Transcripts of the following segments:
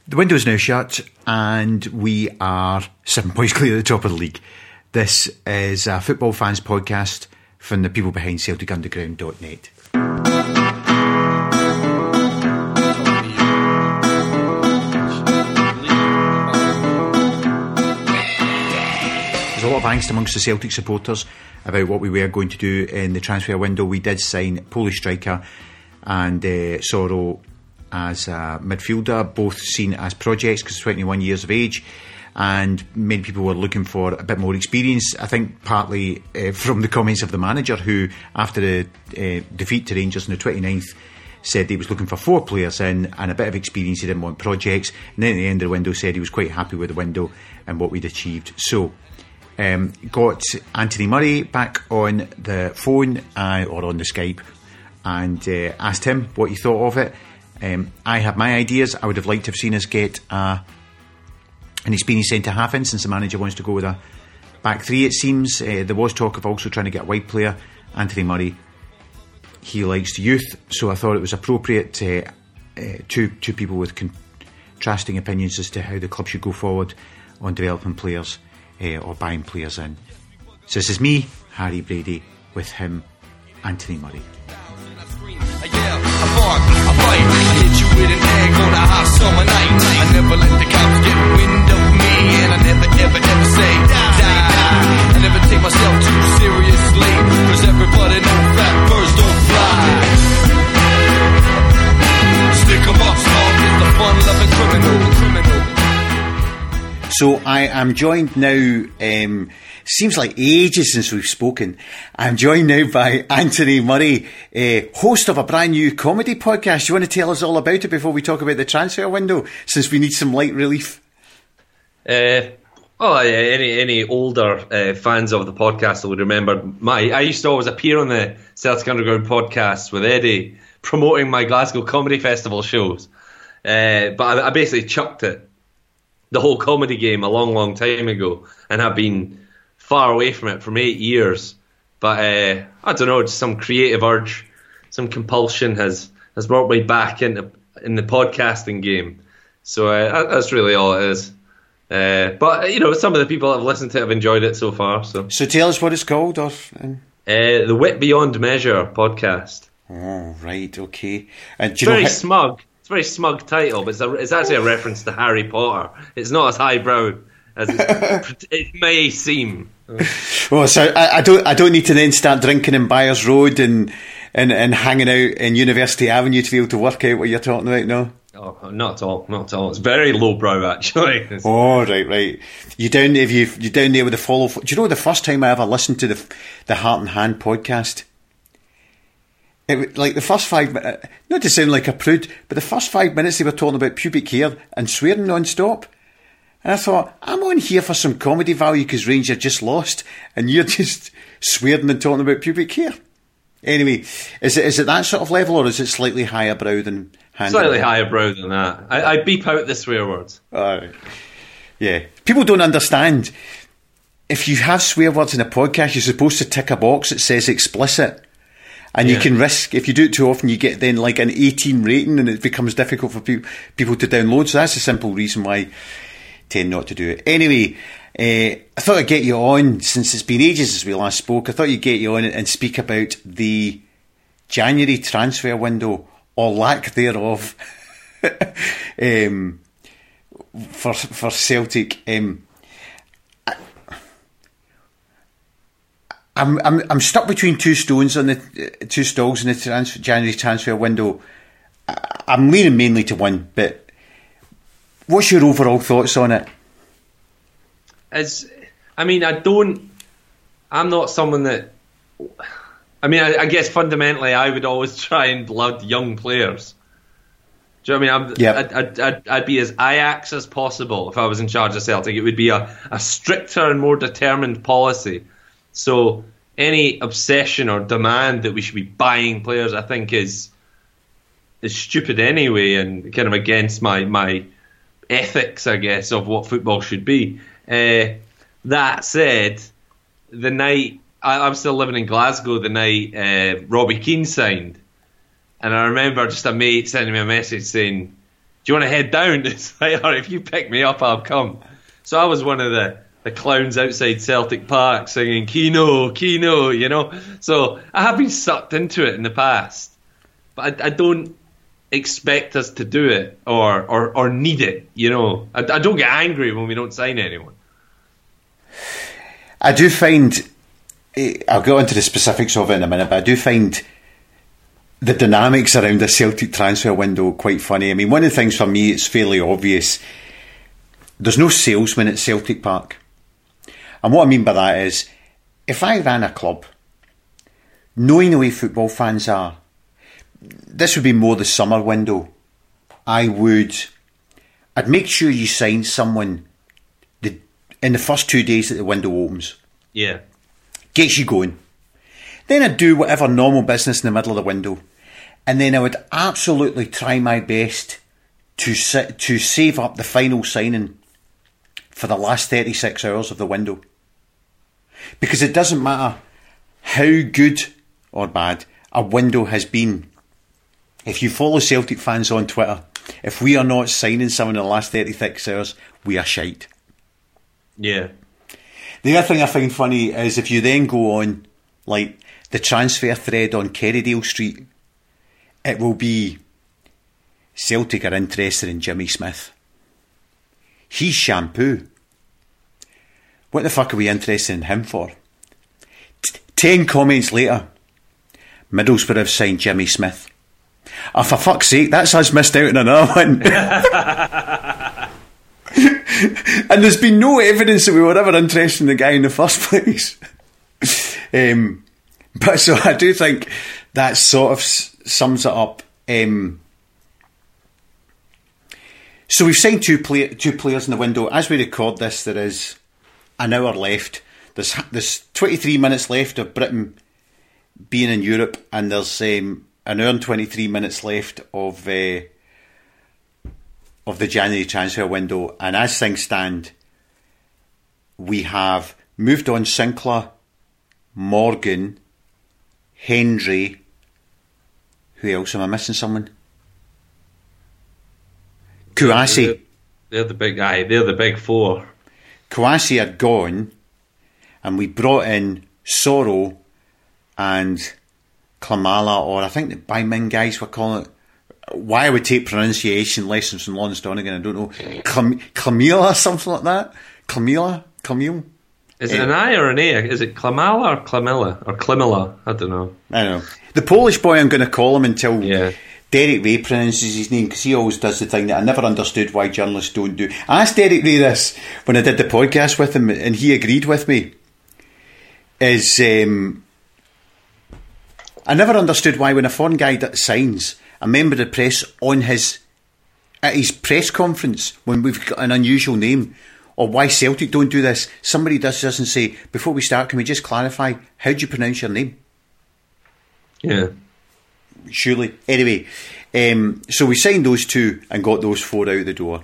The window's now shut and we are 7 points clear at the top of the league. This is a football fans podcast from the people behind CelticUnderground.net. There's a lot of angst amongst the Celtic supporters about what we were going to do in the transfer window. We did sign Polish striker and Soro as a midfielder, both seen as projects because 21 years of age, and many people were looking for a bit more experience. I think partly from the comments of the manager, who after the defeat to Rangers on the 29th said he was looking for 4 players in and a bit of experience. He didn't want projects, and then at the end of the window said he was quite happy with the window and what we'd achieved. So got Anthony Murray back on the phone or on the Skype and asked him what he thought of it. I have my ideas. I would have liked to have seen us get an experienced centre-half in, since the manager wants to go with a back three, it seems. There was talk of also trying to get a wide player. Anthony Murray, he likes youth, so I thought it was appropriate two people with contrasting opinions as to how the club should go forward on developing players or buying players in. So this is me, Harry Brady, with him, Anthony Murray. I bite, hit you with an egg on a hot summer night. I never let the cops get wind of me, and I never, ever, ever say die. I never take myself too seriously, cause everybody knows fat birds don't fly. Stick 'em up, small, is the fun-loving criminal. So I am joined now, seems like ages since we've spoken. I'm joined now by Anthony Murray, host of a brand new comedy podcast. You want to tell us all about it before we talk about the transfer window, since we need some light relief? Any older fans of the podcast would remember I used to always appear on the Celtic Underground podcast with Eddie, promoting my Glasgow Comedy Festival shows. But I basically chucked it, the whole comedy game, a long time ago, and have been far away from it for 8 years. But I don't know, just some creative urge, some compulsion has brought me back in the podcasting game. So that's really all it is. But you know, some of the people that have listened to it have enjoyed it so far. So tell us what it's called, or the Wit Beyond Measure podcast. Oh, right, okay. And it's very smug. It's a very smug title, but it's actually a reference to Harry Potter. It's not as highbrow as it may seem. Well, so I don't need to then start drinking in Byers Road and hanging out in University Avenue to be able to work out what you're talking about, no? Oh, not at all. It's very lowbrow, actually. Oh, right. You're down there with the follow. Do you know the first time I ever listened to the Heart and Hand podcast? Like the first 5 minutes, not to sound like a prude, but the first 5 minutes they were talking about pubic hair and swearing non-stop. And I thought, I'm on here for some comedy value because Rangers just lost, and you're just swearing and talking about pubic hair. Anyway, is it that sort of level, or is it slightly higher brow than hand? Slightly higher brow than that. I beep out the swear words. Yeah. People don't understand. If you have swear words in a podcast, you're supposed to tick a box that says explicit. And you can risk, if you do it too often, you get then like an 18 rating and it becomes difficult for people to download. So that's a simple reason why I tend not to do it. Anyway, I thought I'd get you on, since it's been ages since we last spoke. I thought you'd get you on and speak about the January transfer window, or lack thereof, for Celtic. I'm stuck between two stools in the January transfer window. I'm leaning mainly to one, but what's your overall thoughts on it? I'm not someone that. I guess fundamentally, I would always try and blood young players. Do you know what I mean? I'd be as Ajax as possible if I was in charge of Celtic. It would be a stricter and more determined policy. So any obsession or demand that we should be buying players, I think, is stupid anyway, and kind of against my ethics, I guess, of what football should be. That said, the night I'm still living in Glasgow, the night Robbie Keane signed, and I remember just a mate sending me a message saying, you want to head down? It's like, all right, if you pick me up, I'll come. So I was one of the clowns outside Celtic Park singing Keno, Keno, you know. So I have been sucked into it in the past, but I don't expect us to do it or need it, you know. I don't get angry when we don't sign anyone. I do find, I'll go into the specifics of it in a minute, but I do find the dynamics around the Celtic transfer window quite funny. I mean, one of the things for me, it's fairly obvious. There's no salesman at Celtic Park. And what I mean by that is, if I ran a club, knowing the way football fans are, this would be more the summer window. I'd make sure you sign someone in the first 2 days that the window opens. Yeah. Gets you going. Then I'd do whatever normal business in the middle of the window. And then I would absolutely try my best to save up the final signing for the last 36 hours of the window. Because it doesn't matter how good or bad a window has been. If you follow Celtic fans on Twitter, if we are not signing someone in the last 36 hours, we are shite. Yeah. The other thing I find funny is if you then go on, like, the transfer thread on Kerrydale Street, it will be Celtic are interested in Jimmy Smith. He's shampoo. What the fuck are we interested in him for? 10 comments later, Middlesbrough have signed Jimmy Smith. Oh, for fuck's sake, that's us missed out on another one. And there's been no evidence that we were ever interested in the guy in the first place. But so I do think that sort of sums it up. So we've signed two players in the window. As we record this, there is an hour left. There's 23 minutes left of Britain being in Europe, and there's an hour and 23 minutes left of the January transfer window. And as things stand, we have moved on Sinclair, Morgan, Hendry. Who else? Am I missing someone? Kouassi. They're the big guy. They're the big four. Kouassi had gone, and we brought in Soro and Klamala, or I think the Baimin guys were calling it. Why I would take pronunciation lessons from Lawrence Donegan, I don't know. Camila, something like that. Camille. Is it an I or an A? Is it Klamala or Klamilla or Klimilla? I don't know. The Polish boy, I'm going to call him until Derek Ray pronounces his name, because he always does the thing that I never understood why journalists don't do. I asked Derek Ray this when I did the podcast with him, and he agreed with me. I never understood why when a foreign guy that signs, a member of the press at his press conference, when we've got an unusual name, or why Celtic don't do this, somebody doesn't say, before we start, can we just clarify, how do you pronounce your name? Yeah. Surely. Anyway, so we signed those two and got those four out the door.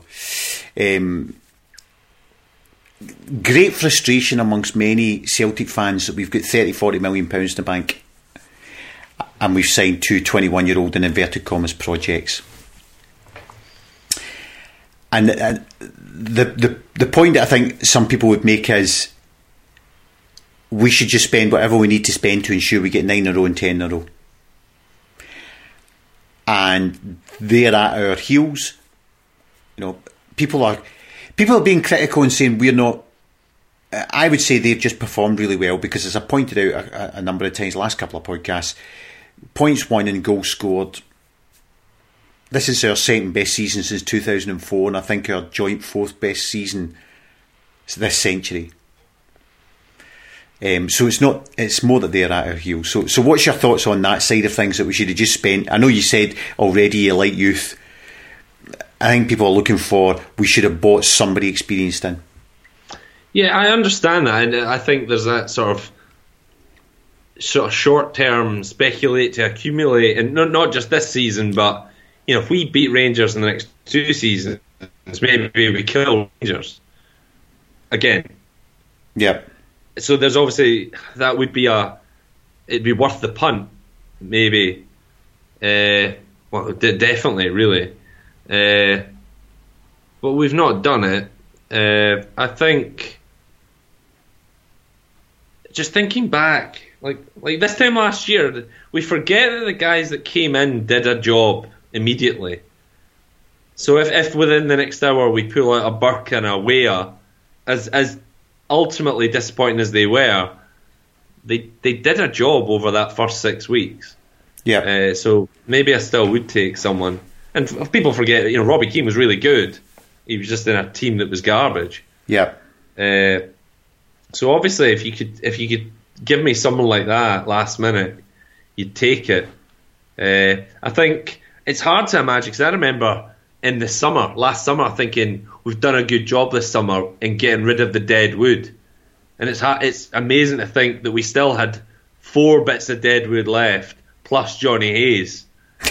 Great frustration amongst many Celtic fans that we've got £30-40 million in the bank, and we've signed two 21-year-old in inverted commas projects. And the point that I think some people would make is we should just spend whatever we need to spend to ensure we get 9 in a row and 10 in a row. And they're at our heels. You know, people are being critical and saying we're not. I would say they've just performed really well, because, as I pointed out a number of times the last couple of podcasts, points won and goals scored. This is our second best season since 2004, and I think our joint fourth best season this century. So it's more that they're at our heels. So what's your thoughts on that side of things, that we should have just spent? I know you said already you like youth. I think people are looking for, we should have bought somebody experienced in. Yeah, I understand that, and I think there's that sort of short-term speculate to accumulate, and not just this season, but if we beat Rangers in the next 2 seasons, maybe we kill Rangers again. Yep. So there's obviously, that would be it'd be worth the punt, maybe. Definitely, really. but we've not done it. I think, just thinking back, like this time last year, we forget that the guys that came in did a job immediately. So if within the next hour we pull out a Burke and a Weah, as ultimately disappointing as they were, they did a job over that first 6 weeks. Yeah. So maybe I still would take someone. And if people forget, Robbie Keane was really good. He was just in a team that was garbage. Yeah. So obviously, if you could give me someone like that last minute, you'd take it. I think it's hard to imagine, because I remember in the summer, last summer, thinking we've done a good job this summer in getting rid of the dead wood, and it's amazing to think that we still had 4 bits of dead wood left plus Johnny Hayes.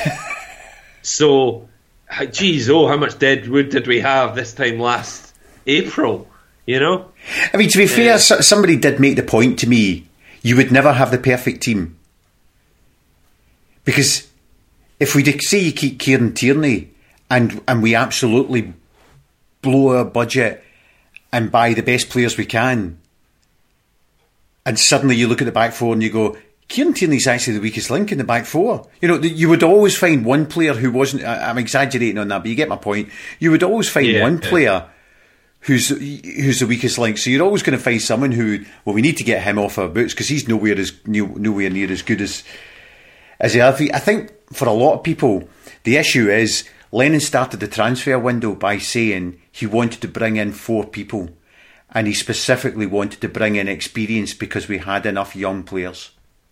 So, geez, how much dead wood did we have this time last April? I mean, to be fair, somebody did make the point to me, you would never have the perfect team. Because if we say you keep Kieran Tierney and we absolutely blow our budget and buy the best players we can, and suddenly you look at the back four and you go, Kieran Tierney's actually the weakest link in the back four. You would always find one player who wasn't, I'm exaggerating on that, but you get my point. You would always find one player who's the weakest link. So you're always going to find someone who, we need to get him off our boots because he's nowhere near as good as the other. I think for a lot of people, the issue is Lennon started the transfer window by saying he wanted to bring in 4 people, and he specifically wanted to bring in experience because we had enough young players.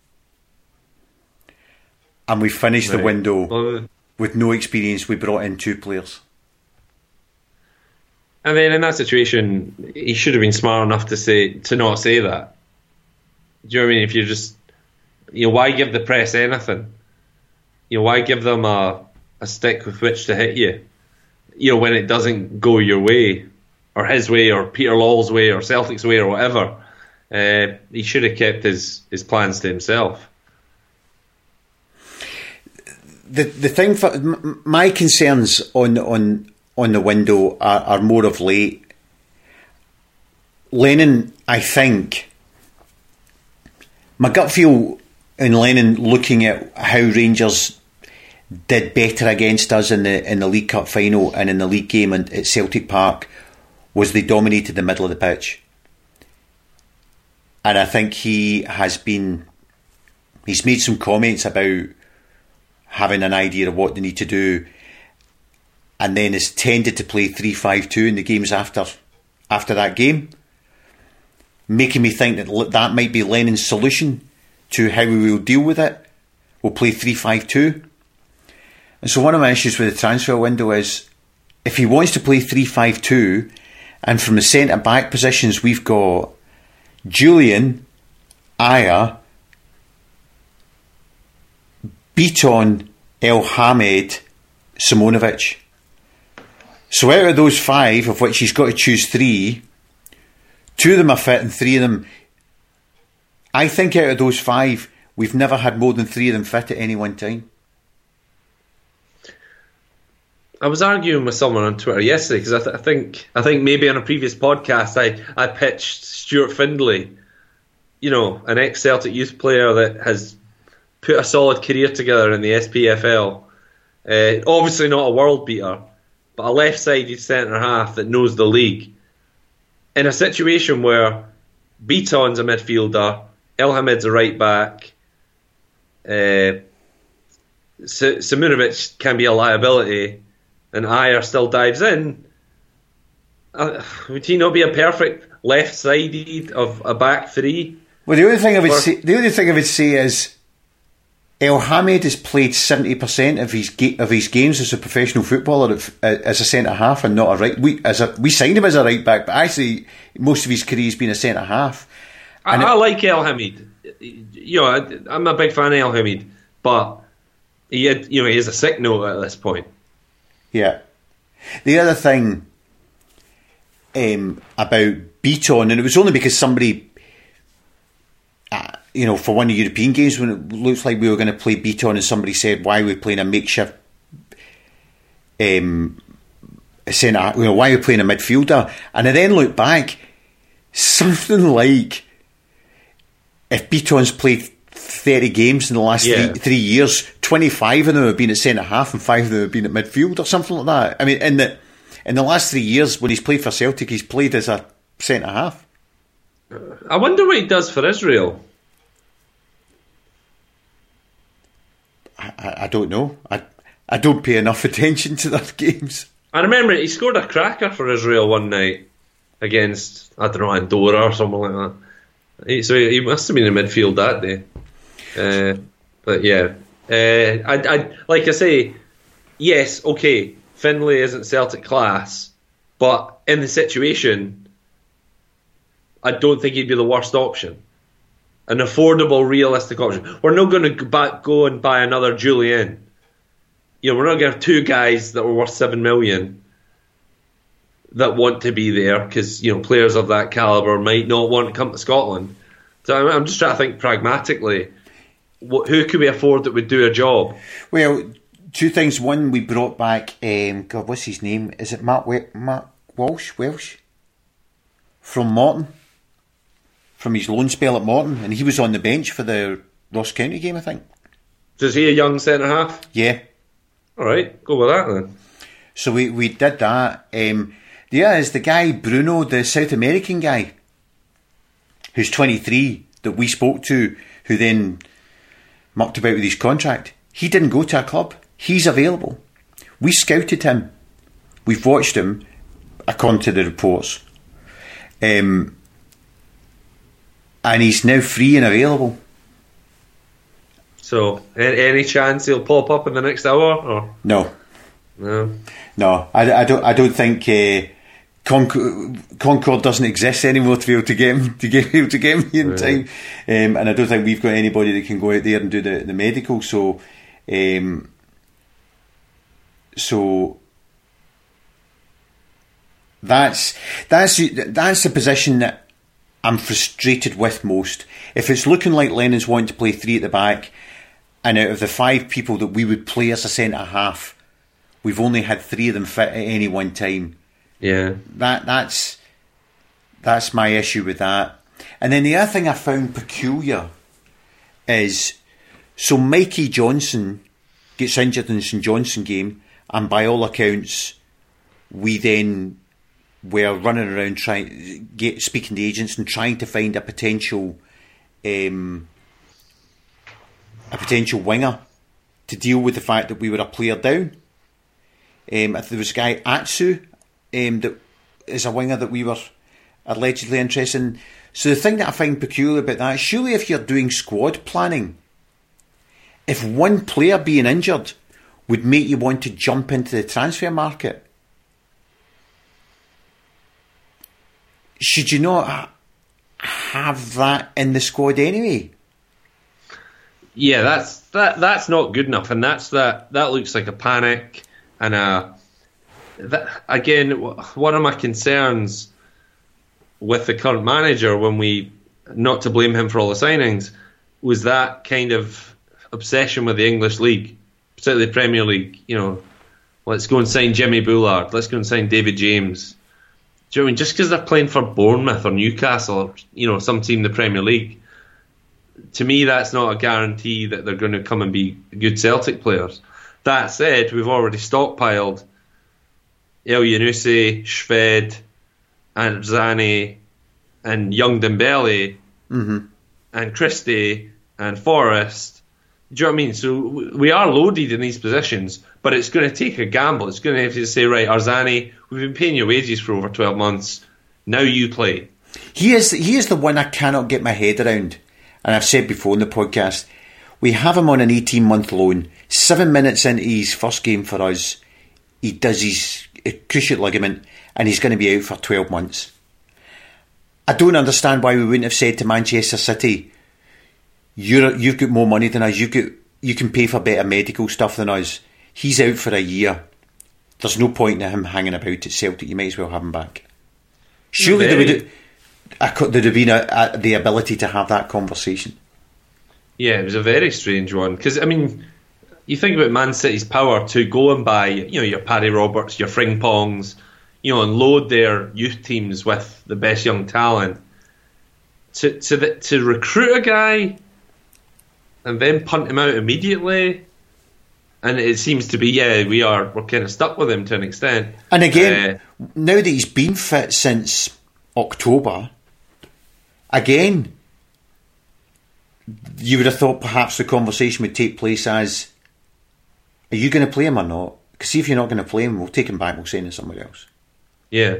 And we finished the window with no experience. We brought in 2 players. And then in that situation, he should have been smart enough to not say that. Do you know what I mean? If you're just, why give the press anything? Why give them a stick with which to hit you? When it doesn't go your way, or his way, or Peter Lawwell's way, or Celtic's way, or whatever. He should have kept his plans to himself. The thing for my concerns on the window are more of late. Lennon, I think, my gut feel in Lennon looking at how Rangers did better against us in the League Cup final and in the league game at Celtic Park was they dominated the middle of the pitch. And I think he's made some comments about having an idea of what they need to do, and then has tended to play 3-5-2 in the games after that game, making me think that might be Lennon's solution to how we will deal with it. We'll play 3-5-2. And so one of my issues with the transfer window is, if he wants to play 3-5-2, and from the centre-back positions we've got Julian, Ajer, Beaton, Elhamed, Simonovic. So out of those 5, of which he's got to choose 3, 2 of them are fit and 3 of them, I think out of those 5, we've never had more than 3 of them fit at any one time. I was arguing with someone on Twitter yesterday because I think maybe on a previous podcast I pitched Stuart Findlay, an ex-Celtic youth player that has put a solid career together in the SPFL. Obviously not a world beater, but a left-sided centre-half that knows the league. In a situation where Beaton's a midfielder, Elhamed's a right-back, Simonovic can be a liability, and Ajer still dives in, would he not be a perfect left-sided of a back 3? Well, the only thing I would say is Elhamed has played 70% of his games as a professional footballer as a centre half and not a right. We signed him as a right back, but actually most of his career has been a centre half. I like Elhamed. I'm a big fan of Elhamed, but he is a sick note at this point. Yeah. The other thing about Beaton, and it was only because somebody, for one of the European games when it looks like we were going to play Beaton, and somebody said, why are we playing a makeshift centre, why are we playing a midfielder? And I then look back, something like, if Beaton's played 30 games in the last 3 years, 25 of them have been at centre half and 5 of them have been at midfield or something like that. I mean, in the last 3 years when he's played for Celtic, he's played as a centre half. I wonder what he does for Israel. I don't know. I don't pay enough attention to their games. I remember he scored a cracker for Israel one night against, I don't know, Andorra or something like that. So he must have been in midfield that day. But yeah, I like I say, yes, okay, Finlay isn't Celtic class, but in the situation, I don't think he'd be the worst option. An affordable, realistic option. We're not going to go and buy another Julian. We're not going to have two guys that were worth $7 million that want to be there because players of that calibre might not want to come to Scotland. So I'm just trying to think pragmatically. Who could we afford that would do a job? Well, two things. One, we brought back, God, what's his name? Is it Matt Welsh? From Morton. From his loan spell at Morton. And he was on the bench for the Ross County game, I think. Is he a young centre-half? Yeah. All right, go with that then. So we did that. The other is the guy, Bruno, the South American guy, who's 23, that we spoke to, who then mucked about with his contract. He didn't go to a club. He's available. We scouted him. We've watched him, according to the reports. And he's now free and available. So, any chance he'll pop up in the next hour? Or? No. I don't think Concord doesn't exist anymore to be able to get him in time. And I don't think we've got anybody that can go out there and do the medical. So that's the position that I'm frustrated with most. If it's looking like Lennon's wanting to play 3 at the back, and out of the 5 people that we would play as a centre half, we've only had 3 of them fit at any one time. Yeah, that's my issue with that. And then the other thing I found peculiar is, so Mikey Johnson gets injured in the St Johnstone game, and by all accounts, we then were running around speaking to agents and trying to find a potential winger to deal with the fact that we were a player down. If there was a guy, Atsu, that is a winger that we were allegedly interested in. So the thing that I find peculiar about that, surely if you're doing squad planning, if one player being injured would make you want to jump into the transfer market, should you not have that in the squad anyway? Yeah, that's not good enough, and that looks like a panic. And again, one of my concerns with the current manager, when we, not to blame him for all the signings, was that kind of obsession with the English league, particularly the Premier League. Let's go and sign Jimmy Bullard, let's go and sign David James. Do you know what I mean? Just because they're playing for Bournemouth or Newcastle or some team in the Premier League, to me that's not a guarantee that they're going to come and be good Celtic players. That said, we've already stockpiled El Yunusi, Shved, and Zani, and Young Dembele, and Christie, and Forrest. Do you know what I mean? So we are loaded in these positions, but it's going to take a gamble. It's going to have to say, right, Arzani, we've been paying your wages for over 12 months. Now you play. He is the one I cannot get my head around. And I've said before in the podcast, we have him on an 18-month loan. 7 minutes into his first game for us, he does his cruciate ligament, and he's going to be out for 12 months. I don't understand why we wouldn't have said to Manchester City, you've got more money than us, you can pay for better medical stuff than us. He's out for a year. There's no point in him hanging about at Celtic. You might as well have him back. Surely there'd have been the ability to have that conversation. Yeah, it was a very strange one. Because, I mean, you think about Man City's power to go and buy, your Paddy Roberts, your Frimpongs, and load their youth teams with the best young talent. To recruit a guy and then punt him out immediately, and it seems to be, we're kind of stuck with him to an extent. And again, now that he's been fit since October, again, you would have thought perhaps the conversation would take place as, are you going to play him or not? Because see, if you're not going to play him, we'll take him back, we'll send him somewhere else. Yeah.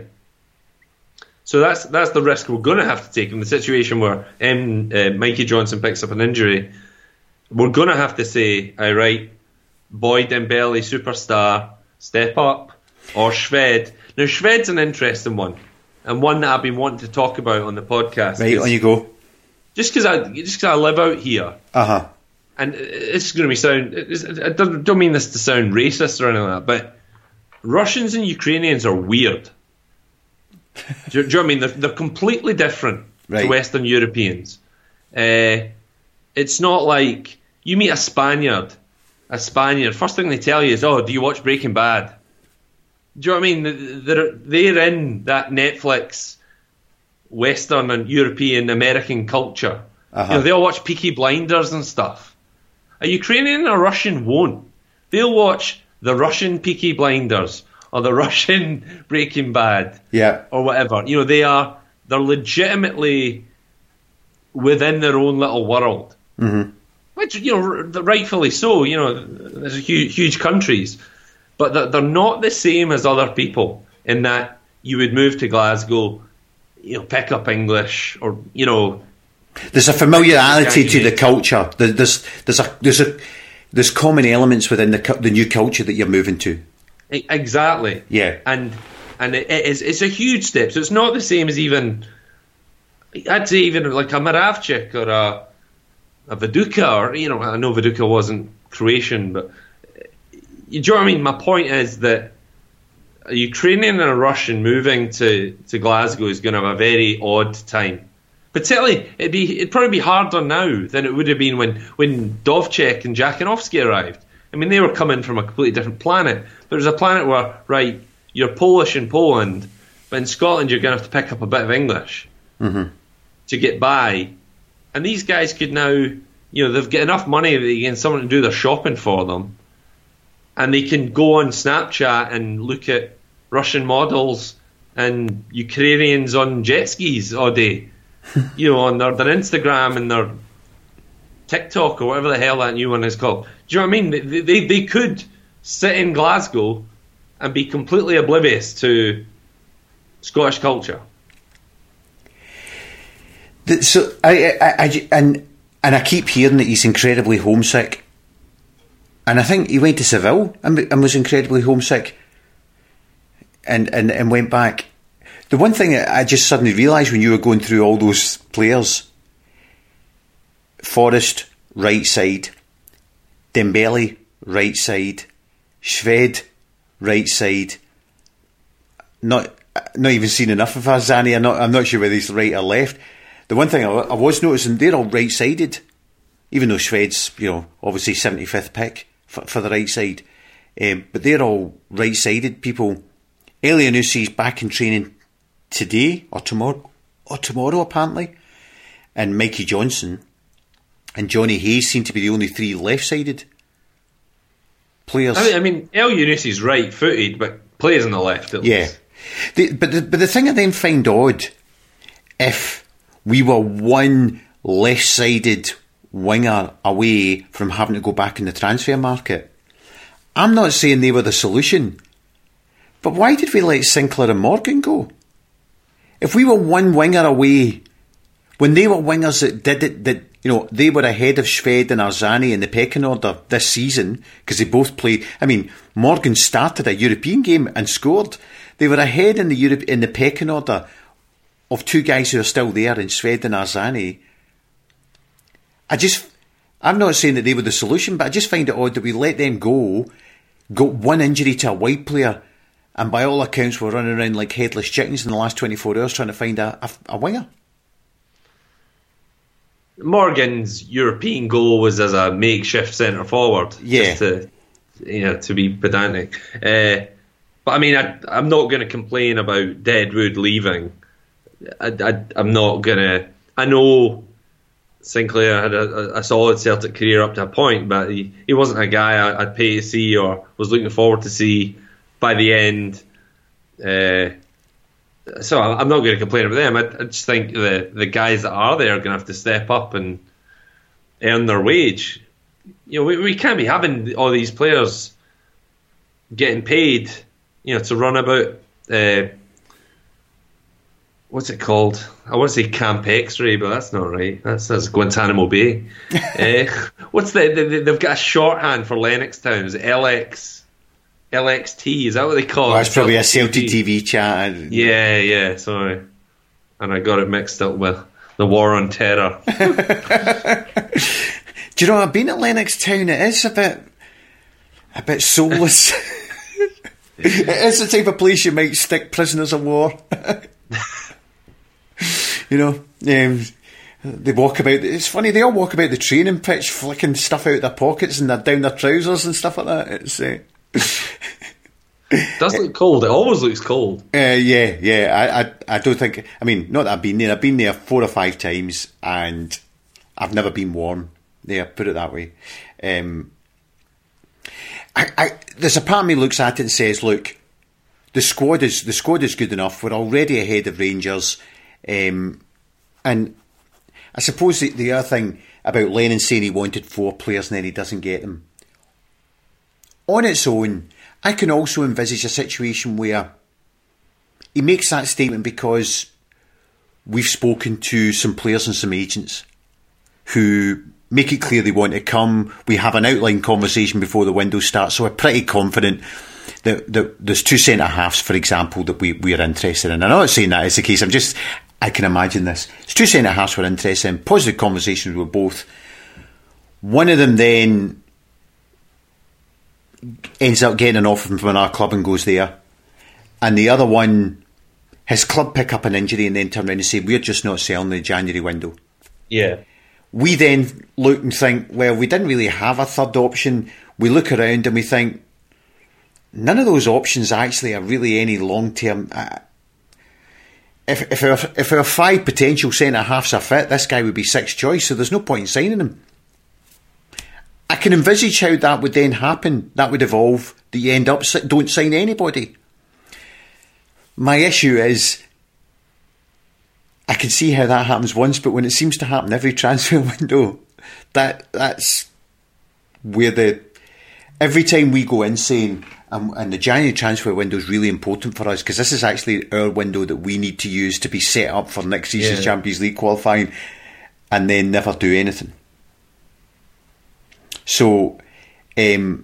So that's the risk we're going to have to take in the situation where Mikey Johnson picks up an injury. We're going to have to say, all right, Boy Dembele, superstar, step up, or Shved. Now, Shved's an interesting one, and one that I've been wanting to talk about on the podcast. Right, on you go. Just because I live out here, and it's going to I don't mean this to sound racist or anything like that, but Russians and Ukrainians are weird. Do you know what I mean? They're completely different to Western Europeans. It's not like you meet a Spaniard, first thing they tell you is, oh, do you watch Breaking Bad? Do you know what I mean? They're in that Netflix Western and European American culture. They all watch Peaky Blinders and stuff. A Ukrainian or Russian won't. They'll watch the Russian Peaky Blinders or the Russian Breaking Bad, or whatever. They're legitimately within their own little world, which rightfully so. There's huge countries, but they're not the same as other people in that you would move to Glasgow, pick up English, or there's a familiarity to the culture. There's common elements within the new culture that you're moving to. Exactly. Yeah. And it's a huge step. So it's not the same as I'd say even like a Moravchik or a Viduka, or I know Viduka wasn't Croatian, but do you know what I mean? My point is that a Ukrainian and a Russian moving to Glasgow is going to have a very odd time. Particularly, it'd probably be harder now than it would have been when Dovcek and Jakinovsky arrived. I mean, they were coming from a completely different planet. There's a planet where, right, you're Polish in Poland, but in Scotland you're going to have to pick up a bit of English to get by. And these guys could now, they've got enough money that they get someone to do their shopping for them, and they can go on Snapchat and look at Russian models and Ukrainians on jet skis all day, on their Instagram and their TikTok or whatever the hell that new one is called. Do you know what I mean? They could sit in Glasgow and be completely oblivious to Scottish culture. So I keep hearing that he's incredibly homesick, and I think he went to Seville and was incredibly homesick, and went back. The one thing I just suddenly realised when you were going through all those players: Forrest, right side; Dembele, right side; Shved, right side. Not even seen enough of Arzani. I'm not sure whether he's right or left. The one thing I was noticing, they're all right-sided, even though Shved's, obviously 75th pick for the right side. But they're all right-sided people. Elyounoussi is back in training today or tomorrow apparently, and Mikey Johnson and Johnny Hayes seem to be the only three left-sided players. I mean, Elyounoussi is right-footed, but plays on the left at least. But the thing I then find odd, if we were one left-sided winger away from having to go back in the transfer market. I'm not saying they were the solution, but why did we let Sinclair and Morgan go? If we were one winger away, when they were wingers they were ahead of Shved and Arzani in the pecking order this season, because they both played. I mean, Morgan started a European game and scored. They were ahead in the pecking order of two guys who are still there in Shved and Arzani. I'm not saying that they were the solution, but I just find it odd that we let them go, got one injury to a wide player, and by all accounts we're running around like headless chickens in the last 24 hours trying to find a winger. Morgan's European goal was as a makeshift centre forward, just to be pedantic. But I mean, I'm not going to complain about Deadwood leaving. I'm not going to. I know Sinclair had a solid Celtic career up to a point, but he wasn't a guy I'd pay to see or was looking forward to see by the end. So I'm not going to complain about them. I just think the guys that are there are going to have to step up and earn their wage. We can't be having all these players getting paid, to run about. What's it called? I want to say Camp X-Ray, but that's not right. That's Guantanamo Bay. They've got a shorthand for Lennoxtown. Is it LXT? Is that what they call it? That's probably a Celtic TV chat. Yeah, sorry. And I got it mixed up with the War on Terror. Do you know, I've been at Lennoxtown. It is a bit soulless. It is the type of place you might stick prisoners of war. They walk about. It's funny, they all walk about the training pitch flicking stuff out of their pockets and down their trousers and stuff like that. It's it does look cold. It always looks cold. Yeah. I don't think. I mean, not that I've been there. I've been there 4 or 5 times, and I've never been warm there. Put it that way. There's a part of me looks at it and says, "Look, the squad is good enough. We're already ahead of Rangers." And I suppose the other thing about Lennon saying he wanted 4 players and then he doesn't get them. On its own, I can also envisage a situation where he makes that statement because we've spoken to some players and some agents who make it clear they want to come. We have an outline conversation before the window starts, so we're pretty confident that there's 2 centre-halves, for example, that we are interested in. I'm not saying that is the case, I can imagine this. It's 2 centre-halves we're interested in, positive conversations with both. One of them then ends up getting an offer from another club and goes there. And the other one, his club pick up an injury and then turn around and say, we're just not selling the January window. Yeah. We then look and think, well, we didn't really have a third option. We look around and we think, none of those options actually are really any long-term. If our 5 potential centre-halves are fit, this guy would be 6th choice, so there's no point in signing him. I can envisage how that would then happen. That would evolve, that you end up don't sign anybody. My issue is, I can see how that happens once, but when it seems to happen every transfer window, that's where every time we go in saying, and the January transfer window is really important for us because this is actually our window that we need to use to be set up for next season's Champions League qualifying, and then never do anything. So there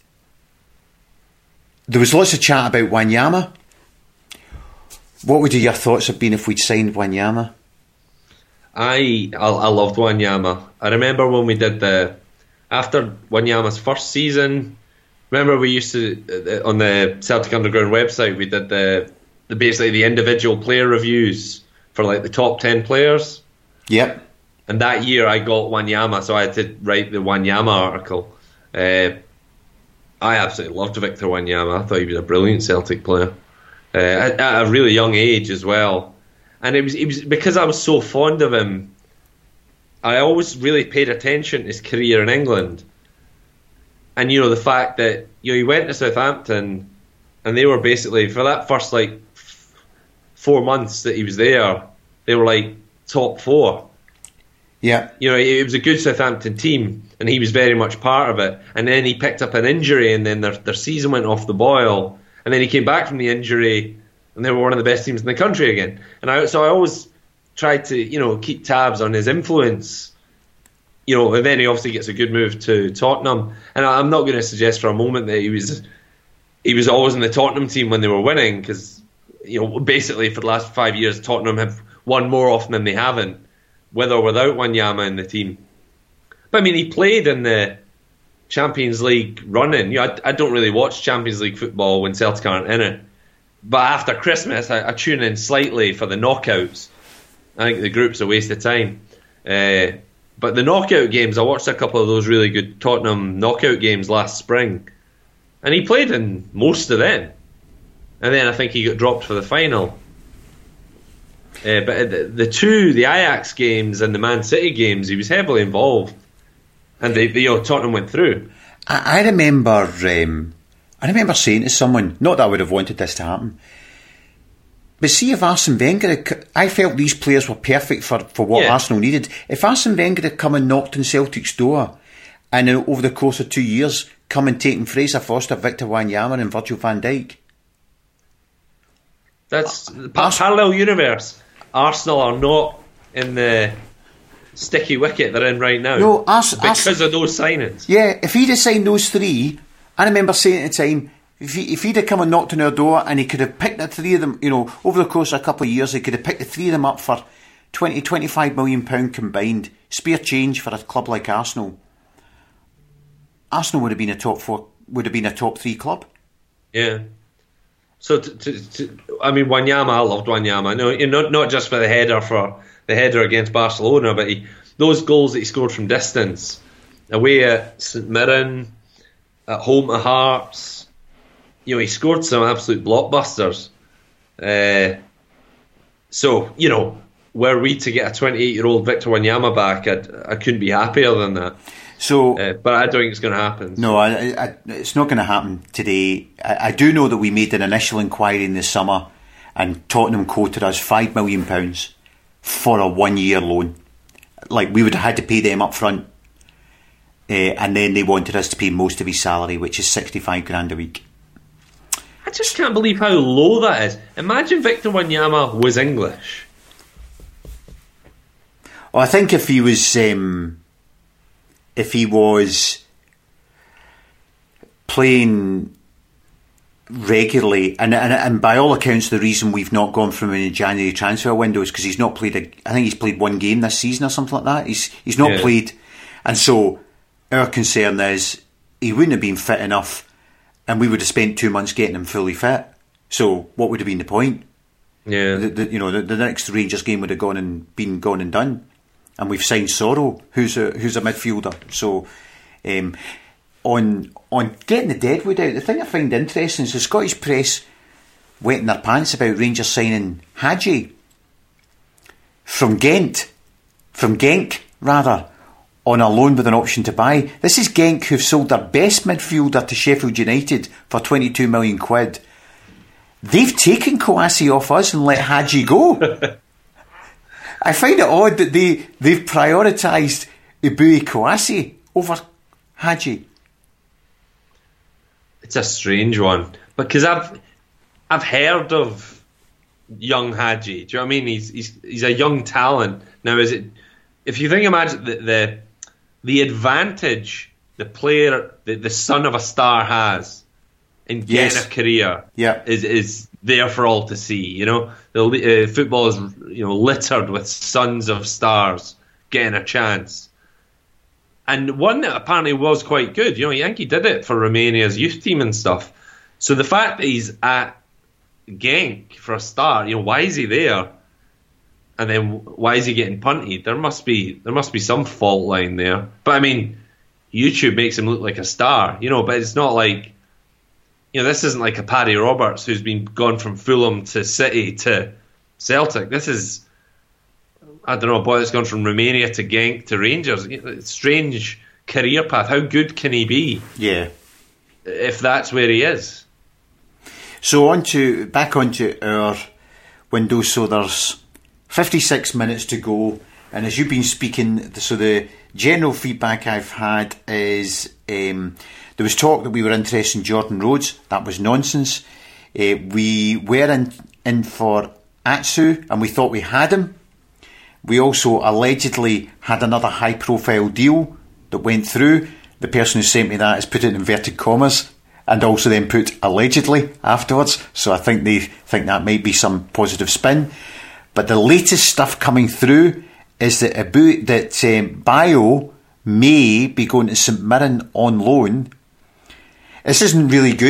was lots of chat about Wanyama. What would your thoughts have been if we'd signed Wanyama? I loved Wanyama. I remember when we did after Wanyama's first season. Remember we used to on the Celtic Underground website we did the basically the individual player reviews for like the top 10 players. Yep. And that year I got Wanyama, so I had to write the Wanyama article. I absolutely loved Victor Wanyama. I thought he was a brilliant Celtic player at a really young age as well. And it was because I was so fond of him. I always really paid attention to his career in England. And, the fact that, he went to Southampton and they were basically, for that first, 4 months that he was there, they were, top 4. Yeah. It was a good Southampton team and he was very much part of it. And then he picked up an injury and then their season went off the boil. And then he came back from the injury and they were one of the best teams in the country again. And so I always tried to, keep tabs on his influence. And then he obviously gets a good move to Tottenham. And I'm not going to suggest for a moment that he was always in the Tottenham team when they were winning, because basically for the last 5 years Tottenham have won more often than they haven't, with or without Wanyama in the team. But I mean, he played in the Champions League run-in. I don't really watch Champions League football when Celtic aren't in it. But after Christmas, I tune in slightly for the knockouts. I think the group's a waste of time. But the knockout games, I watched a couple of those really good Tottenham knockout games last spring, and he played in most of them. And then I think he got dropped for the final. But the Ajax games and the Man City games, he was heavily involved, and Tottenham went through. I remember saying to someone, not that I would have wanted this to happen, but see if Arsene Wenger, I felt these players were perfect for what Arsenal needed. If Arsene Wenger had come and knocked on Celtic's door, and over the course of 2 years, come and taken Fraser Forster, Victor Wanyama and Virgil van Dijk. That's parallel universe. Arsenal are not in the sticky wicket they're in right now. No, because of those signings. Yeah, if he'd have signed those three, I remember saying at the time, if he'd have come and knocked on our door and he could have picked the three of them, over the course of a couple of years, he could have picked the three of them up for £20-25 million combined, spare change for a club like Arsenal. Arsenal would have been a top top three club. Yeah. So, Wanyama, I loved Wanyama. No, not just for the header against Barcelona, but those goals that he scored from distance, away at St Mirren, at home to Hearts. He scored some absolute blockbusters. Were we to get a 28-year-old Victor Wanyama back, I couldn't be happier than that. So, but I don't think it's going to happen. No, it's not going to happen today. I do know that we made an initial inquiry in the summer, and Tottenham quoted us £5 million for a 1 year loan. Like, we would have had to pay them up front, and then they wanted us to pay most of his salary, which is 65 grand a week. I just can't believe how low that is. Imagine Victor Wanyama was English. Well, I think if he was playing regularly, and by all accounts, the reason we've not gone from in the January transfer window is because he's not played. I think he's played one game this season or something like that. He's not played, and so our concern is he wouldn't have been fit enough. And we would have spent 2 months getting him fully fit. So what would have been the point? Yeah, the next Rangers game would have gone and done. And we've signed Sorrow, who's a midfielder. So on getting the deadwood out, the thing I find interesting is the Scottish press wetting their pants about Rangers signing Hagi from Genk, on a loan with an option to buy. This is Genk, who've sold their best midfielder to Sheffield United for £22 million. They've taken Kouassi off us and let Hagi go. I find it odd that they've prioritised Ibui Kouassi over Hagi. It's a strange one, because I've heard of young Hagi. Do you know what I mean? He's a young talent. Now, if you imagine the advantage the player, the son of a star has in getting a career, is there for all to see. Football is littered with sons of stars getting a chance, and one that apparently was quite good. I think he did it for Romania's youth team and stuff. So the fact that he's at Genk for a start, why is he there? And then why is he getting punted? There must be some fault line there. But I mean, YouTube makes him look like a star, but it's not like, this isn't like a Paddy Roberts who's been gone from Fulham to City to Celtic. This is, I don't know, a boy that's gone from Romania to Genk to Rangers. Strange career path. How good can he be? Yeah. If that's where he is. So back onto our window. So there's 56 minutes to go, and as you've been speaking, so the general feedback I've had is there was talk that we were interested in Jordan Rhodes. That was nonsense. We were in for Atsu, and we thought we had him. We also allegedly had another high profile deal that went through. The person who sent me that has put it in inverted commas and also then put allegedly afterwards, so I think they think that might be some positive spin. But the latest stuff coming through is that Bayo may be going to St Mirren on loan. This isn't really good.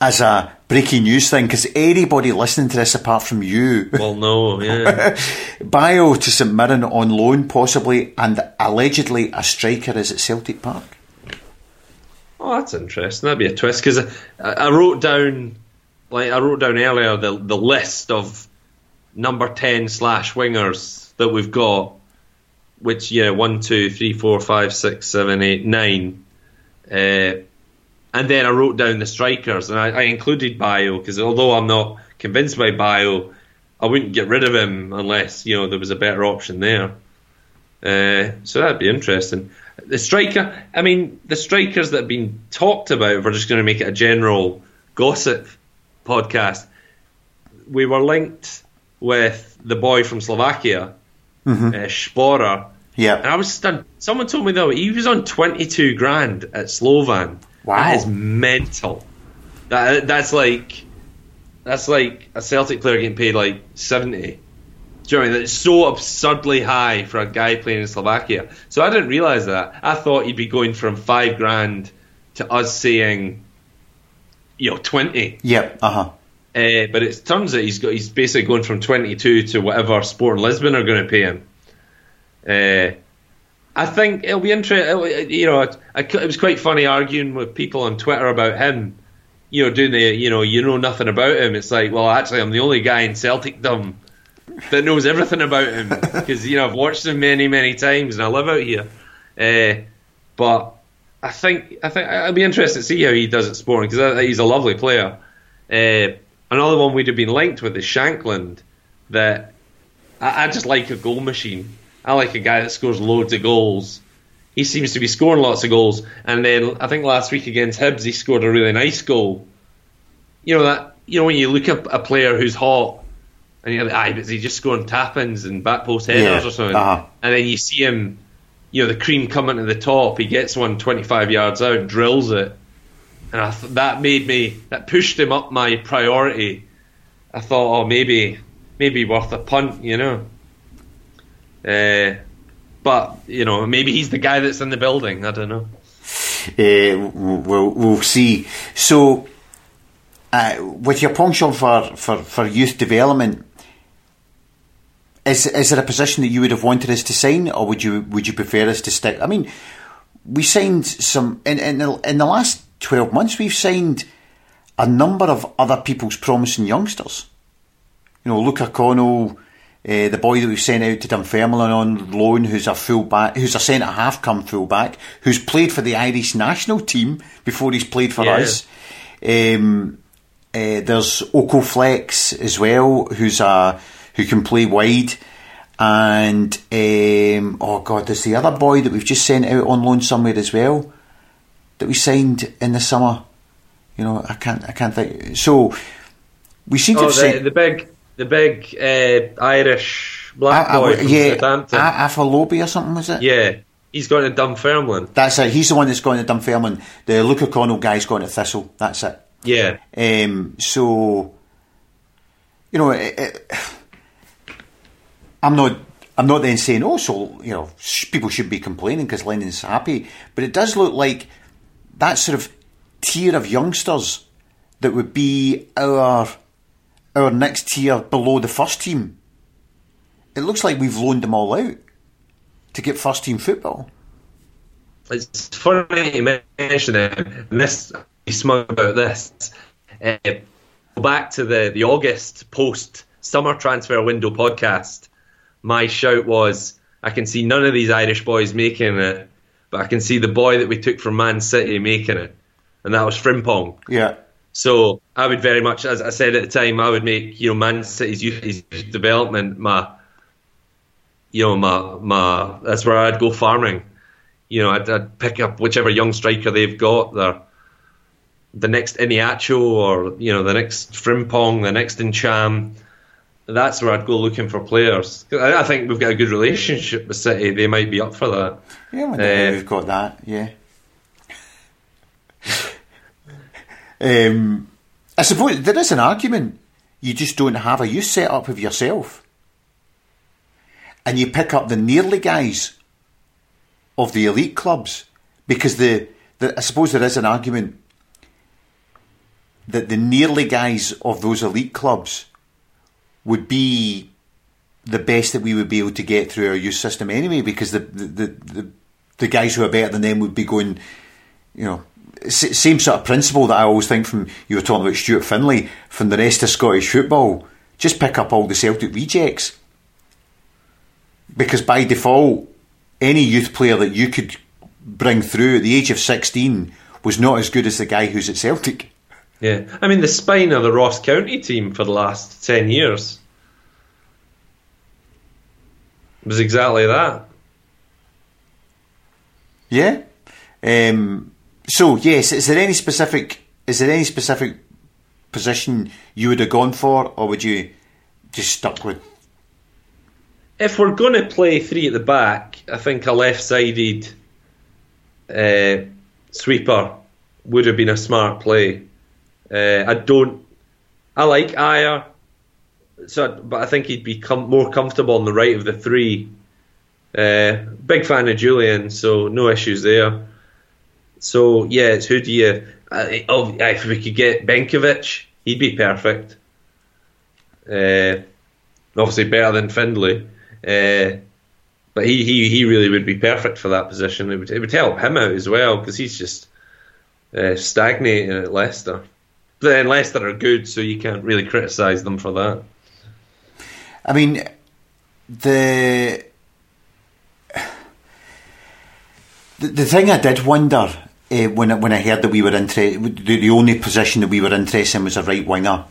as a breaking news thing, because anybody listening to this apart from you will know, yeah. Bayo to St Mirren on loan possibly, and allegedly a striker is at Celtic Park. Oh, that's interesting. That'd be a twist, because I wrote down earlier the list of number 10 / wingers that we've got, which 1, 2, 3, 4, 5, 6, 7, 8, 9. And then I wrote down the strikers, and I included Bayo, because although I'm not convinced by Bayo, I wouldn't get rid of him unless there was a better option there. So that'd be interesting. The strikers that have been talked about, if we're just going to make it a general gossip podcast, we were linked with the boy from Slovakia, Sporer. Yeah. And I was stunned. Someone told me, though, he was on 22 grand at Slovan. Wow. That is mental. That's like a Celtic player getting paid like 70. Do you know what I mean? That's so absurdly high for a guy playing in Slovakia. So I didn't realise that. I thought he'd be going from 5 grand to us saying, 20. Yep. But it turns out he's basically going from 22 to whatever Sporting Lisbon are going to pay him. I think it'll be interesting. It was quite funny arguing with people on Twitter about him. Doing the nothing about him. It's like, well, actually, I'm the only guy in Celticdom that knows everything about him, because I've watched him many, many times and I live out here. But I think it'll be interesting to see how he does at Sporting, because he's a lovely player. Another one we'd have been linked with is Shankland. That I just like a goal machine. I like a guy that scores loads of goals. He seems to be scoring lots of goals. And then I think last week against Hibs, he scored a really nice goal. When you look at a player who's hot, and you're like, is he just scoring tap-ins and back post headers or something? And then you see him, the cream coming to the top. He gets one 25 yards out, drills it. And that pushed him up my priority. I thought, maybe worth a punt, But maybe he's the guy that's in the building. I don't know. We'll see. So, with your penchant for youth development, is there a position that you would have wanted us to sign, or would you prefer us to stick? I mean, we signed some in the last 12 months. We've signed a number of other people's promising youngsters. Luca Connell. The boy that we've sent out to Dunfermline on loan, who's a fullback, who's a centre half come fullback, who's played for the Irish national team before he's played for us. There's Oko Flex as well, who can play wide, and there's the other boy that we've just sent out on loan somewhere as well, that we signed in the summer. I can't think. So we seem to have sent the big Irish black boy from Southampton. Afalobi or something, was it? Yeah, he's going to Dunfermline. That's it. He's the one that's going to Dunfermline. The Luca Connell guy's going to Thistle. That's it. Yeah. So, I'm not then saying, people should be complaining because Lennon's happy, but it does look like that sort of tier of youngsters that would be our next tier below the first team. It looks like we've loaned them all out to get first team football. It's funny you mention it, and this is smug about this. Go back to the August post summer transfer window podcast. My shout was, I can see none of these Irish boys making it, but I can see the boy that we took from Man City making it, and that was Frimpong. Yeah. So I would very much, as I said at the time, I would make Man City's youth development my that's where I'd go farming. I'd pick up whichever young striker they've got, the next Iniacho or the next Frimpong, the next Ncham. That's where I'd go looking for players. I think we've got a good relationship with City. They might be up for that. Yeah, we've got that. Yeah. I suppose there is an argument. You just don't have a youth set up of yourself, and you pick up the nearly guys of the elite clubs, because I suppose there is an argument. that the nearly guys of those elite clubs would be the best that we would be able to get through our youth system anyway, because the guys who are better than them would be going, you know, same sort of principle that I always think from, you were talking about Stuart Finlay, from the rest of Scottish football, just pick up all the Celtic rejects. Because by default, any youth player that you could bring through at the age of 16 was not as good as the guy who's at Celtic. Yeah, I mean, the spine of the Ross County team for the last 10 years was exactly that. Yeah. So yes, is there any specific position you would have gone for, or would you just stuck with? If we're going to play three at the back, I think a left-sided sweeper would have been a smart play. I like Ajer, but I think he'd be more comfortable on the right of the three. Big fan of Julian, so no issues there. So yeah, it's who do you? If we could get Benkovic, he'd be perfect. Obviously better than Findlay, but he really would be perfect for that position. It would help him out as well, because he's just stagnating at Leicester. But then Leicester are good, so you can't really criticise them for that. I mean, the thing I did wonder when I heard that we were interested, the only position that we were interested in was a right winger.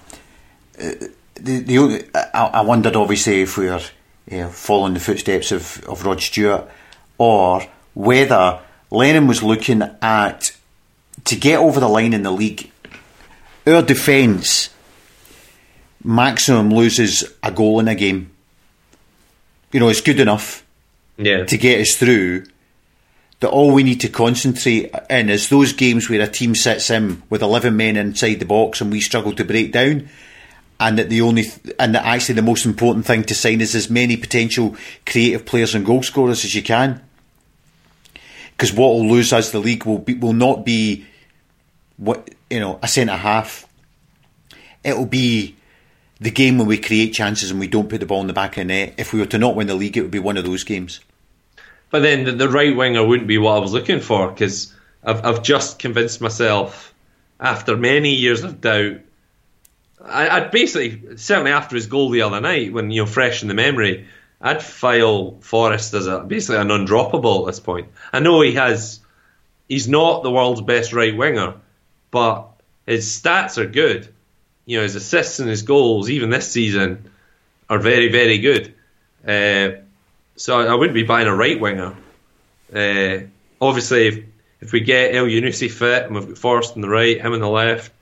I wondered, obviously, if we were following the footsteps of Rod Stewart, or whether Lennon was looking at, to get over the line in the league, our defence maximum loses a goal in a game. You know, it's good enough to get us through. That all we need to concentrate in is those games where a team sits in with 11 men inside the box and we struggle to break down, and that that actually the most important thing to sign is as many potential creative players and goal scorers as you can. Because what will lose us the league will not be a centre half. It'll be the game when we create chances and we don't put the ball in the back of the net. If we were to not win the league, it would be one of those games. But then the right winger wouldn't be what I was looking for, because I've just convinced myself, after many years of doubt, I'd basically, certainly after his goal the other night, when fresh in the memory, I'd file Forrest as basically an undroppable at this point. I know he's not the world's best right winger, but his stats are good. His assists and his goals, even this season, are very, very good. So I wouldn't be buying a right winger. Obviously, if we get El Yunusi fit and we've got Forrest on the right, him on the left,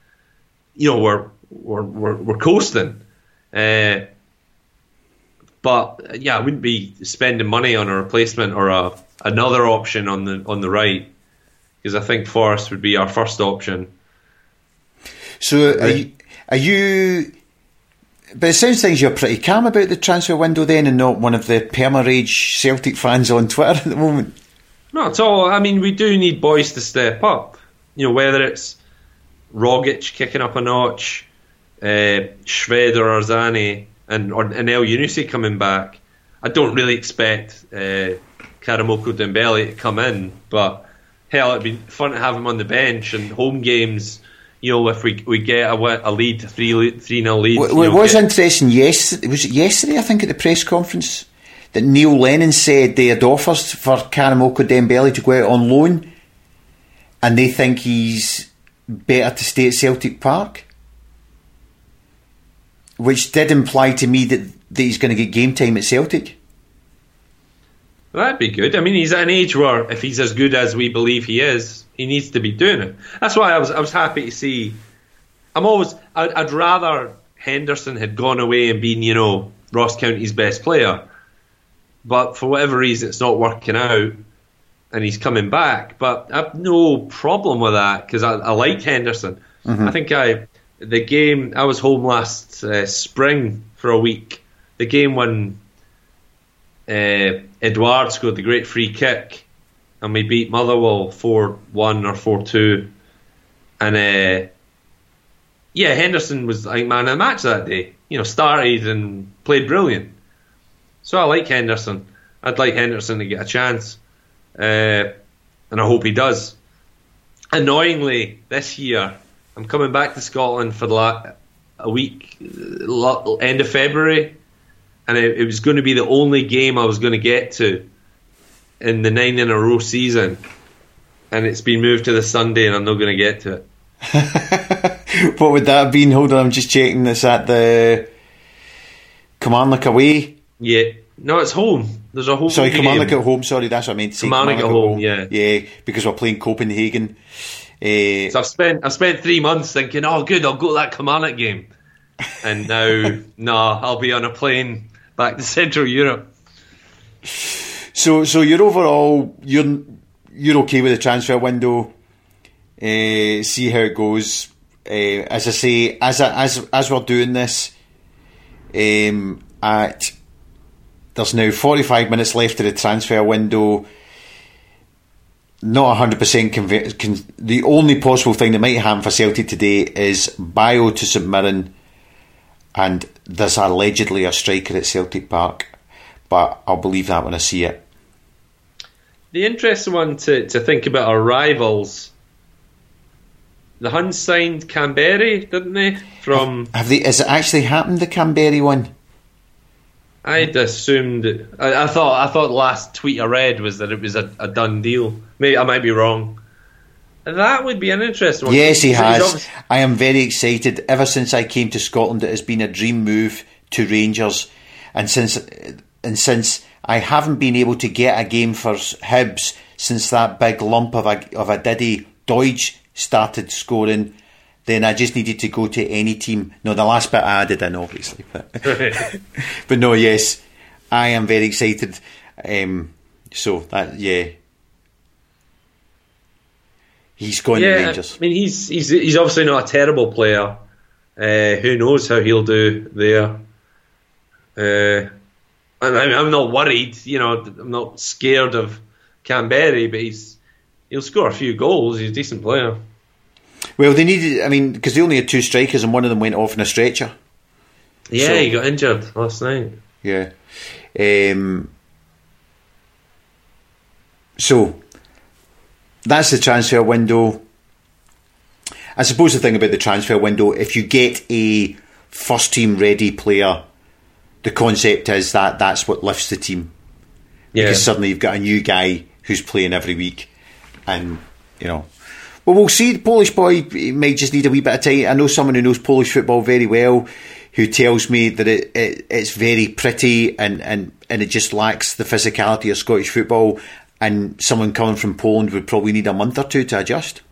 we're coasting. But yeah, I wouldn't be spending money on a replacement or another option on the right, because I think Forrest would be our first option. So are you? But it sounds like you're pretty calm about the transfer window then, and not one of the perma-rage Celtic fans on Twitter at the moment. Not at all. I mean, we do need boys to step up. Whether it's Rogic kicking up a notch, Shved or Arzani, and El Yunusi coming back. I don't really expect Karamoko Dembele to come in, but hell, it'd be fun to have him on the bench, and home games, if we get a lead, 3-0 lead. Well, it was interesting. Was it yesterday, I think, at the press conference, that Neil Lennon said they had offers for Karamoko Dembele to go out on loan, and they think he's better to stay at Celtic Park, which did imply to me that he's going to get game time at Celtic. Well, that'd be good. I mean, he's at an age where if he's as good as we believe he is, he needs to be doing it. That's why I was happy to see. I'd rather Henderson had gone away and been, Ross County's best player, but for whatever reason it's not working out, and he's coming back. But I have no problem with that, because I liked Henderson. Mm-hmm. I think the game, I was home last spring for a week. The game when Edouard scored the great free kick, and we beat Motherwell 4-1 or 4-2, and yeah, Henderson was, I think, man of the match that day. Started and played brilliant. So I like Henderson. I'd like Henderson to get a chance. And I hope he does. Annoyingly, this year, I'm coming back to Scotland for a week, end of February, and it was going to be the only game I was going to get to in the 9-in-a-row season, and it's been moved to the Sunday, and I'm not going to get to it. What would that have been? Hold on, I'm just checking this at the Kilmarnock away. Yeah, no, it's home. There's a home. Sorry, Kilmarnock at home. Sorry, that's what I meant to say. Kilmarnock at home. Yeah, because we're playing Copenhagen. So I've spent 3 months thinking, oh, good, I'll go to that Kilmarnock game, and now, I'll be on a plane back to Central Europe. So you're overall you're okay with the transfer window. See how it goes. As I say, as we're doing this, there's now 45 minutes left of the transfer window. Not 100% the only possible thing that might happen for Celtic today is Bio to St Mirren, and there's allegedly a striker at Celtic Park, but I'll believe that when I see it. The interesting one to think about our rivals. The Huns signed Canberry, didn't they? Has it actually happened, the Canberry one? I'd assumed. I thought the last tweet I read was that it was a done deal. Maybe I might be wrong. That would be an interesting one. Yes, he has. I am very excited. Ever since I came to Scotland, it has been a dream move to Rangers, and since I haven't been able to get a game for Hibs since that big lump of a Diddy Deutsch started scoring, then I just needed to go to any team. No, the last bit I added in, obviously. But no, yes, I am very excited. So, he's going to Rangers. I mean, he's obviously not a terrible player. Who knows how he'll do there. I'm not worried. I'm not scared of Canberry, but he'll score a few goals. He's a decent player. Well, they needed, because they only had 2 strikers and one of them went off in a stretcher. Yeah, he got injured last night. Yeah. So, that's the transfer window. I suppose the thing about the transfer window, if you get a first team ready player, the concept is that that's what lifts the team. Yeah. Because suddenly you've got a new guy who's playing every week, and well, we'll see. The Polish boy might just need a wee bit of time. I know someone who knows Polish football very well, who tells me that it's very pretty and it just lacks the physicality of Scottish football, and someone coming from Poland would probably need a month or 2 to adjust.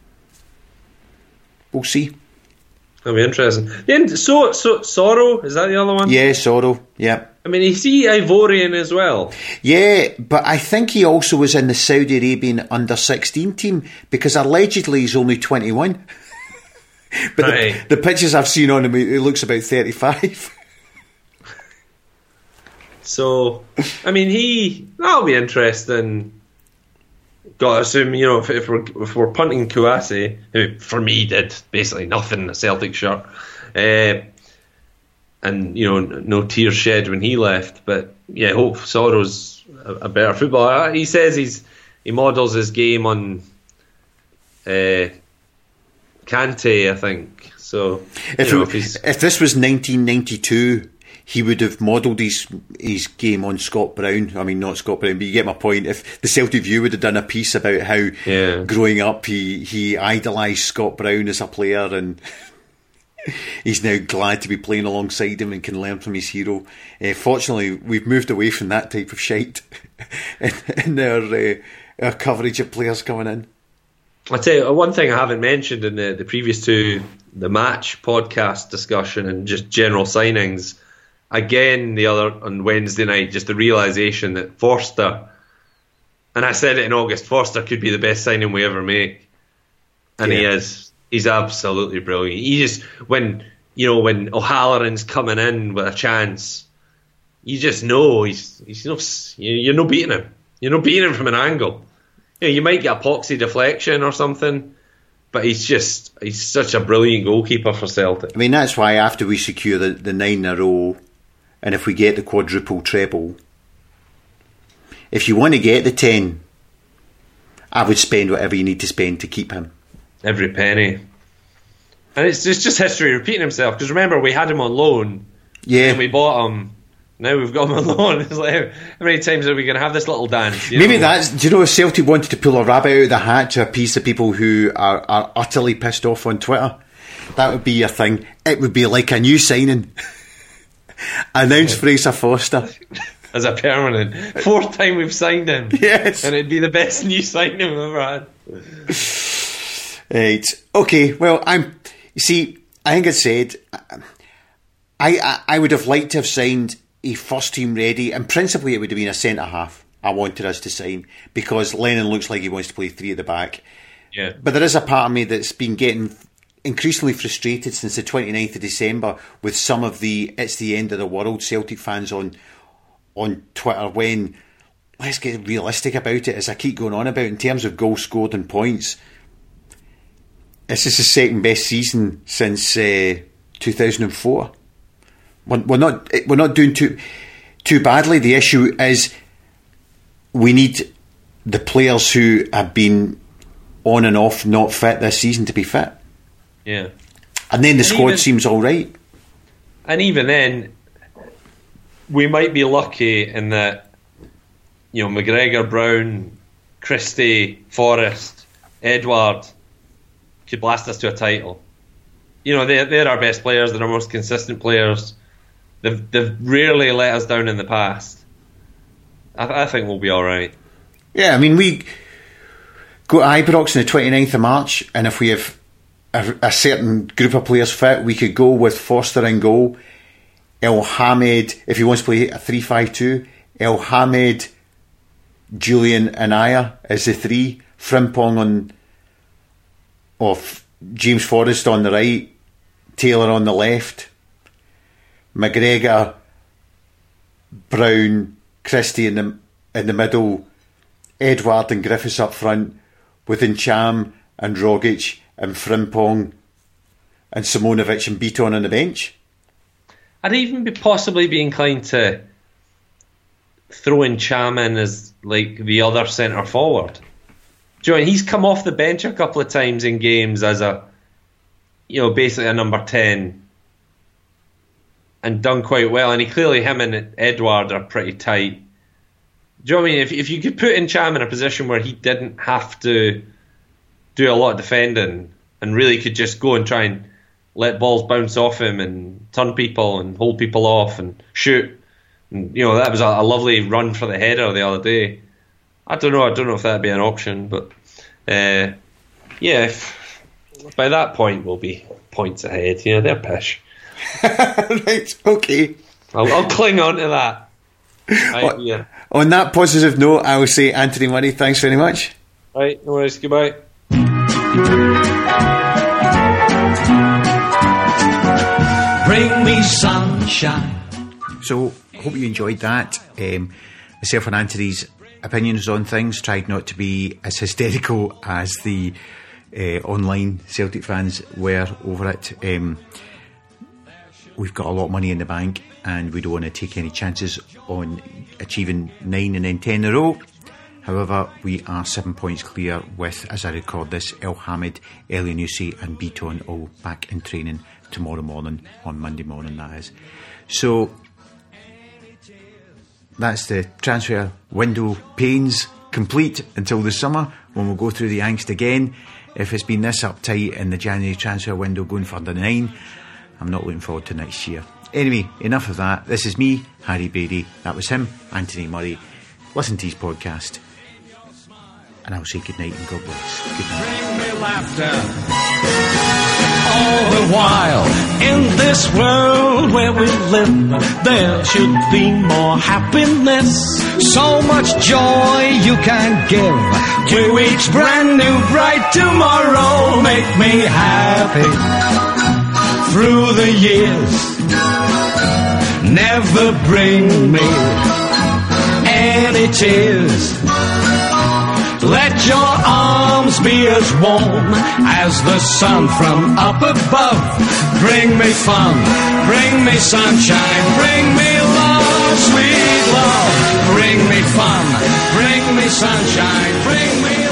We'll see. That'll be interesting. Then Soro, is that the other one? Yeah, Soro, yeah. I mean, is he Ivorian as well? Yeah, but I think he also was in the Saudi Arabian under-16 team, because allegedly he's only 21. But right. the pictures I've seen on him, he looks about 35. So, I mean, that'll be interesting. Got to assume, if we're punting Kouassi, who for me did basically nothing in a Celtic shirt, and no tears shed when he left. But yeah, hope Soro's a better footballer. He says he models his game on Kante, I think. So if this was 1992, he would have modelled his game on Scott Brown. I mean, not Scott Brown, but you get my point. If the Celtic View would have done a piece about how growing up he idolised Scott Brown as a player, and he's now glad to be playing alongside him and can learn from his hero. Fortunately, we've moved away from that type of shite in our coverage of players coming in. I'll tell you, one thing I haven't mentioned in the previous 2, the match podcast discussion and just general signings. Again, on Wednesday night, just the realisation that Forster, and I said it in August, Forster could be the best signing we ever make. And he is. He's absolutely brilliant. He just, when O'Halloran's coming in with a chance, you just know you're not beating him. You're not beating him from an angle. You might get a poxy deflection or something, but he's such a brilliant goalkeeper for Celtic. I mean, that's why after we secure the 9 in a row, and if we get the quadruple treble, if you want to get the 10, I would spend whatever you need to spend to keep him. Every penny. And it's just history repeating himself, because remember, we had him on loan, and we bought him. Now we've got him on loan. It's like, how many times are we going to have this little dance? Maybe that's... Do you know if Celtic wanted to pull a rabbit out of the hat to appease the people who are utterly pissed off on Twitter? That would be your thing. It would be like a new signing. Announce Fraser Foster. As a permanent. 4th time we've signed him. Yes. And it'd be the best new signing we've ever had. Right. Okay, well, you see, I think I said... I would have liked to have signed a first team ready, and principally it would have been a centre half I wanted us to sign, because Lennon looks like he wants to play 3 at the back. Yeah. But there is a part of me that's been getting increasingly frustrated since the 29th of December with some of the "it's the end of the world" Celtic fans on Twitter, when, let's get realistic about it, as I keep going on about, in terms of goals scored and points, this is the second best season since 2004. We're not doing too badly. The issue is we need the players who have been on and off not fit this season to be fit. Yeah. And then the squad seems all right. And even then, we might be lucky in that, McGregor, Brown, Christie, Forrest, Edouard could blast us to a title. They're our best players. They're our most consistent players. They've rarely let us down in the past. I think we'll be all right. Yeah, I mean, we go to Ibrox on the 29th of March, and if we have a certain group of players fit, we could go with Foster in goal, El Hamed, if he wants to play a 3-5-2, El Hamed, Julian and Aya as the 3, Frimpong James Forrest on the right, Taylor on the left, McGregor, Brown, Christie in the middle, Edouard and Griffiths up front, with Ncham and Rogic and Frimpong and Simonovic and Beaton on the bench. I'd even possibly be inclined to throw in Ncham in as like the other centre forward. Do you know, he's come off the bench a couple of times in games as basically a number 10, and done quite well. And him and Edouard are pretty tight. Do you know what I mean? If you could put Ncham in a position where he didn't have to do a lot of defending and really could just go and try and let balls bounce off him and turn people and hold people off and shoot. And, that was a lovely run for the header the other day. I don't know if that'd be an option, but by that point we'll be points ahead. They're pish. Right, okay. I'll cling on to that. Yeah. On that positive note, I will say, Anthony Murray, thanks very much. Right, no worries, goodbye. Bring me sunshine. So, hope you enjoyed that. Myself and Anthony's opinions on things, tried not to be as hysterical as the online Celtic fans were over it. We've got a lot of money in the bank and we don't want to take any chances on achieving 9 and then 10 in a row. However, we are 7 points clear with, as I record this, El Hamed, Elyounoussi and Beaton all back in training tomorrow morning, on Monday morning that is. So that's the transfer window pains complete until the summer, when we'll go through the angst again. If it's been this uptight in the January transfer window going for the 9, I'm not looking forward to next year. Anyway, enough of that. This is me, Harry Brady. That was him, Anthony Murray. Listen to his podcast. And I'll say good night and God bless. Good night. Bring me laughter all the while. In this world where we live, there should be more happiness. So much joy you can give to each brand new bright tomorrow. Make me happy through the years. Never bring me any tears. Let your arms arms be as warm as the sun from up above. Bring me fun, bring me sunshine, bring me love, sweet love. Bring me fun, bring me sunshine, bring me